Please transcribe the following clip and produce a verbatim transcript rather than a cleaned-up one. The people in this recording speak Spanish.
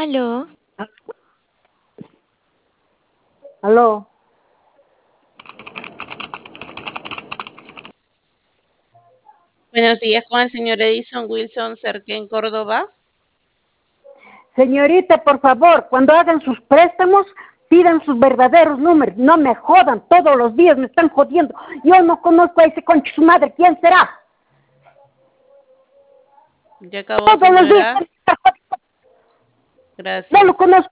Aló. Aló. Buenos días con el señor Edison Wilson Cerquén Córdoba. Señorita, por favor, cuando hagan sus préstamos, pidan sus verdaderos números. No me jodan, todos los días me están jodiendo. Yo no conozco a ese concha su madre. ¿Quién será? Ya acabó, Todos los días. señora. No lo Gracias. conozco.